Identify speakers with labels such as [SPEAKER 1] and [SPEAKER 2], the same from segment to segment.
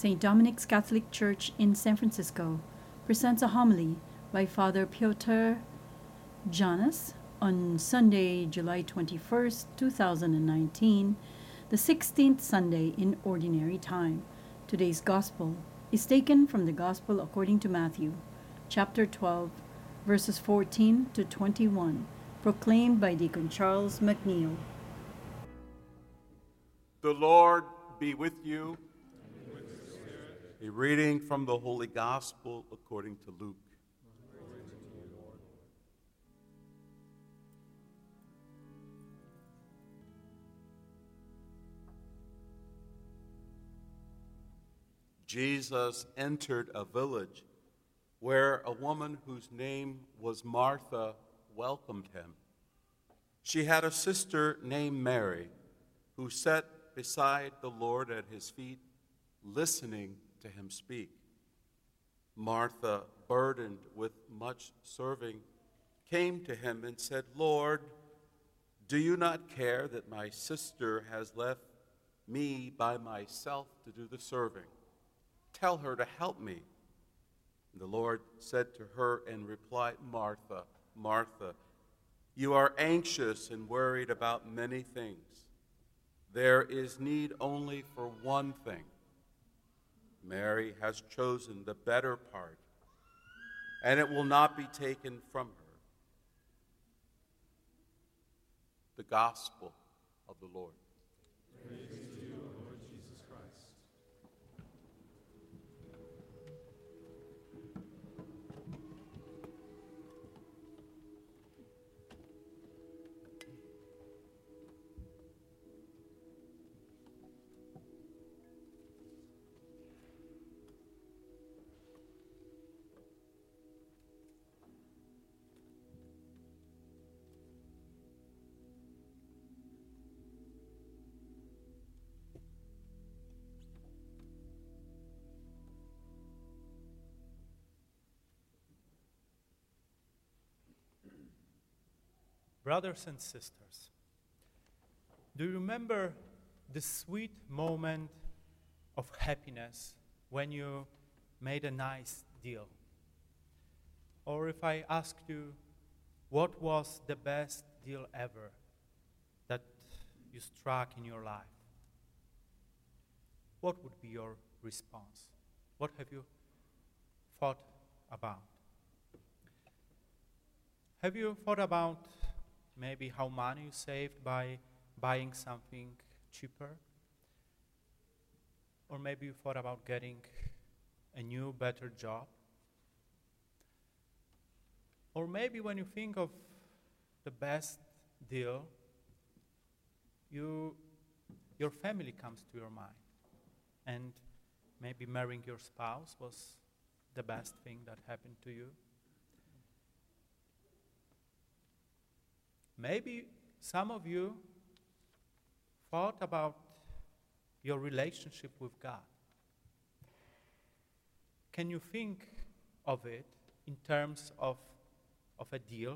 [SPEAKER 1] St. Dominic's Catholic Church in San Francisco presents a homily by Father Piotr Janas on Sunday, July 21st, 2019, the 16th Sunday in Ordinary Time. Today's Gospel is taken from the Gospel according to Matthew, chapter 12, verses 14 to 21, proclaimed by Deacon Charles McNeil.
[SPEAKER 2] The Lord be with you. And with your spirit. A reading from the Holy Gospel according to Luke. Glory to you, Lord. Jesus entered a village where a woman whose name was Martha welcomed him. She had a sister named Mary who sat beside the Lord at his feet, listening to him speak. Martha, burdened with much serving, came to him and said, "Lord, do you not care that my sister has left me by myself to do the serving? Tell her to help me." And the Lord said to her in reply, "Martha, Martha, you are anxious and worried about many things. There is need only for one thing. Mary has chosen the better part, and it will not be taken from her." The Gospel of the Lord.
[SPEAKER 3] Praise to you, Lord Jesus Christ. Brothers and sisters, do you remember the sweet moment of happiness when you made a nice deal? Or if I asked you, what was the best deal ever that you struck in your life? What would be your response? What have you thought about? Have you thought about maybe how money you saved by buying something cheaper? Or maybe you thought about getting a new, better job? Or maybe when you think of the best deal, your family comes to your mind. And maybe marrying your spouse was the best thing that happened to you. Maybe some of you thought about your relationship with God. Can you think of it in terms of a deal?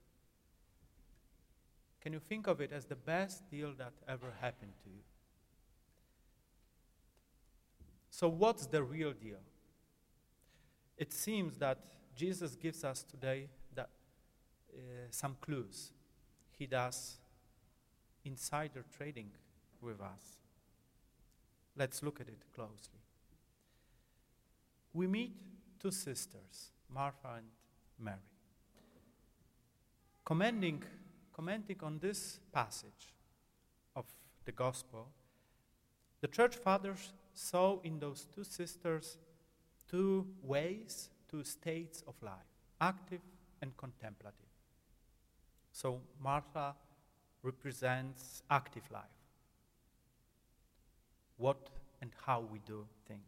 [SPEAKER 3] Can you think of it as the best deal that ever happened to you? So what's the real deal? It seems that Jesus gives us today some clues. He does insider trading with us. Let's look at it closely. We meet two sisters, Martha and Mary. Commenting on this passage of the Gospel, the Church Fathers saw in those two sisters two ways, two states of life, active and contemplative. So Martha represents active life, what and how we do things.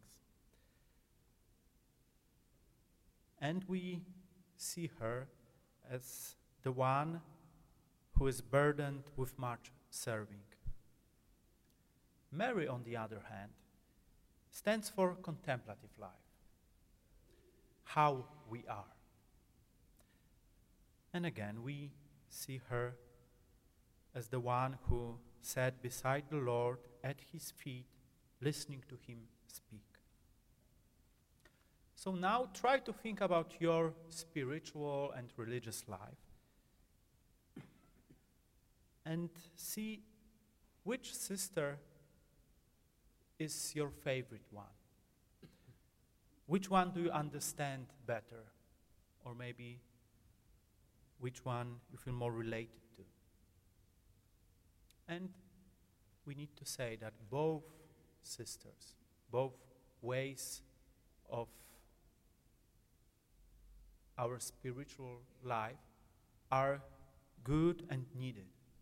[SPEAKER 3] And we see her as the one who is burdened with much serving. Mary, on the other hand, stands for contemplative life, how we are. And again, we see her as the one who sat beside the Lord at his feet, listening to him speak. So now try to think about your spiritual and religious life and see which sister is your favorite one. Which one do you understand better? Or maybe which one you feel more related to? And we need to say that both sisters, both ways of our spiritual life are good and needed.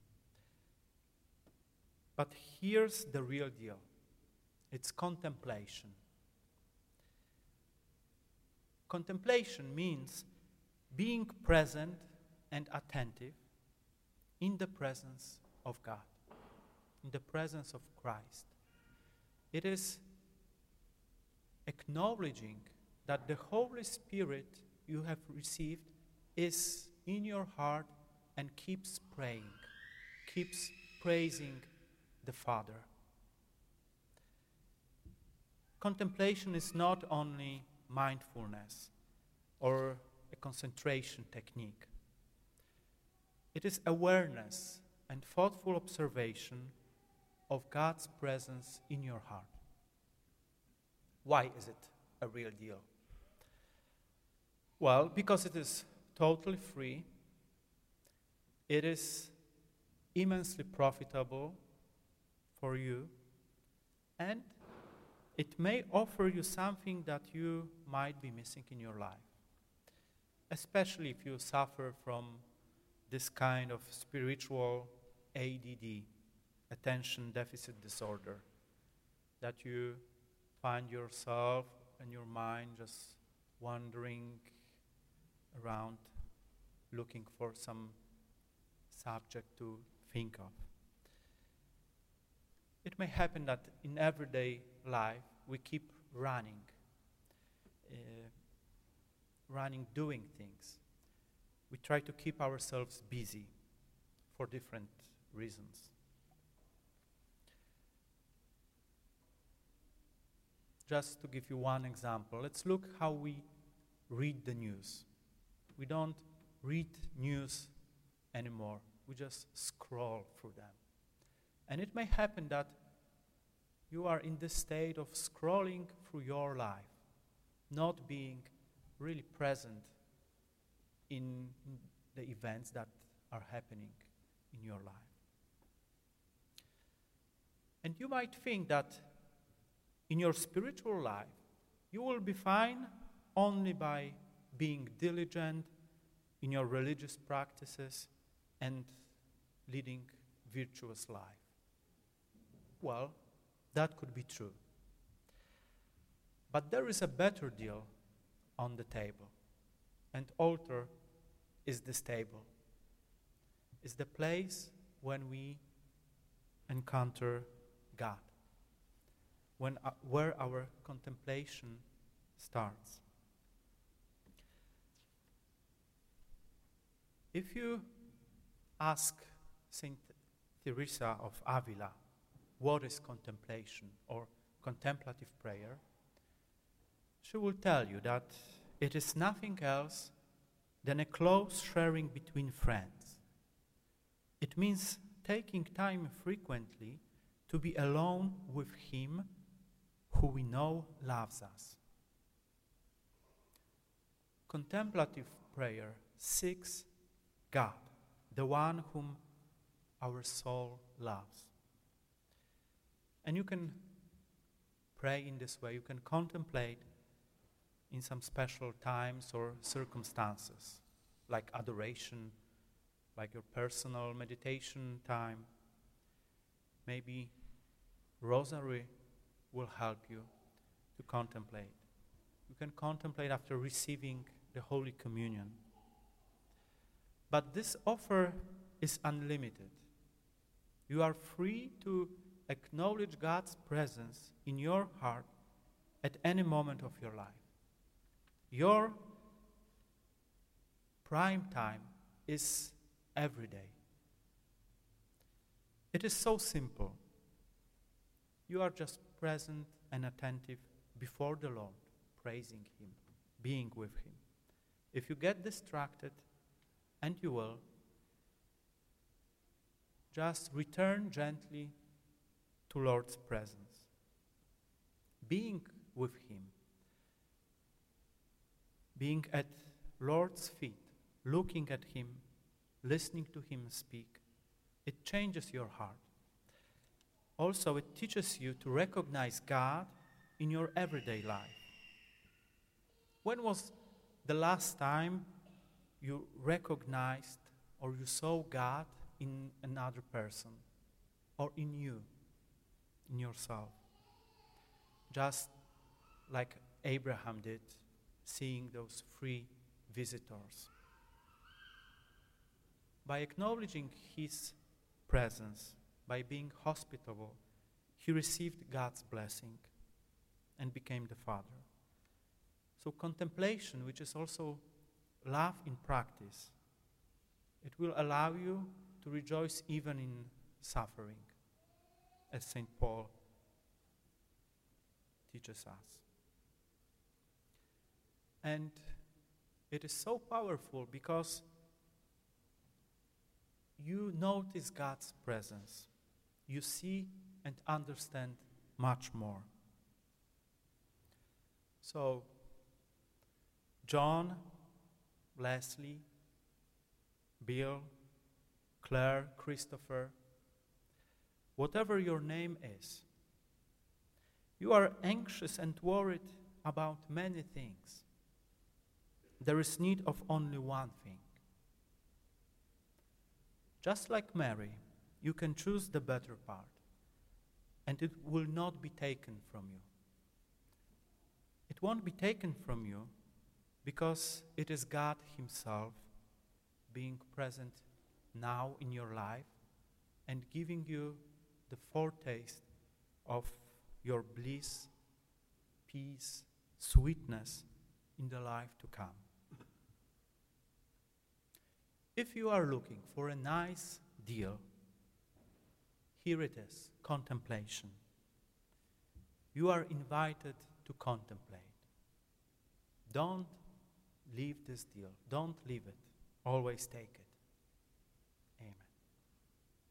[SPEAKER 3] But here's the real deal. It's contemplation. Contemplation means being present and attentive in the presence of God, in the presence of Christ. It is acknowledging that the Holy Spirit you have received is in your heart and keeps praying, keeps praising the Father. Contemplation is not only mindfulness or a concentration technique. It is awareness and thoughtful observation of God's presence in your heart. Why is it a real deal? Well, because it is totally free, it is immensely profitable for you, and it may offer you something that you might be missing in your life, especially if you suffer from this kind of spiritual ADD, attention deficit disorder, that you find yourself and your mind just wandering around looking for some subject to think of. It may happen that in everyday life we keep running, doing things. We try to keep ourselves busy for different reasons. Just to give you one example, let's look how we read the news. We don't read news anymore. We just scroll through them. And it may happen that you are in the state of scrolling through your life, not being really present in the events that are happening in your life. And you might think that in your spiritual life, you will be fine only by being diligent in your religious practices and leading virtuous life. Well, that could be true. But there is a better deal on the table. And altar is this table. It's the place when we encounter God, where our contemplation starts. If you ask Saint Teresa of Avila, what is contemplation or contemplative prayer, she will tell you that it is nothing else than a close sharing between friends. It means taking time frequently to be alone with Him who we know loves us. Contemplative prayer seeks God, the one whom our soul loves. And you can pray in this way. You can contemplate in some special times or circumstances, like adoration, like your personal meditation time. Maybe rosary will help you to contemplate. You can contemplate after receiving the Holy Communion. But this offer is unlimited. You are free to acknowledge God's presence in your heart at any moment of your life. Your prime time is every day. It is so simple. You are just present and attentive before the Lord, praising Him. being with Him. If you get distracted, and you will, just return gently to Lord's presence. Being with Him, being at Lord's feet, looking at Him, listening to Him speak, it changes your heart. Also, it teaches you to recognize God in your everyday life. When was the last time you recognized or you saw God in another person or in you, in yourself? Just like Abraham did, seeing those 3 visitors. By acknowledging His presence, by being hospitable, he received God's blessing and became the Father. So contemplation, which is also love in practice, it will allow you to rejoice even in suffering, as St. Paul teaches us. And it is so powerful because you notice God's presence. You see and understand much more. So, John, Leslie, Bill, Claire, Christopher, whatever your name is, you are anxious and worried about many things. There is need of only one thing. Just like Mary, you can choose the better part, and it will not be taken from you. It won't be taken from you because it is God Himself being present now in your life and giving you the foretaste of your bliss, peace, sweetness in the life to come. If you are looking for a nice deal, here it is, contemplation. You are invited to contemplate. Don't leave this deal. Don't leave it. Always take it.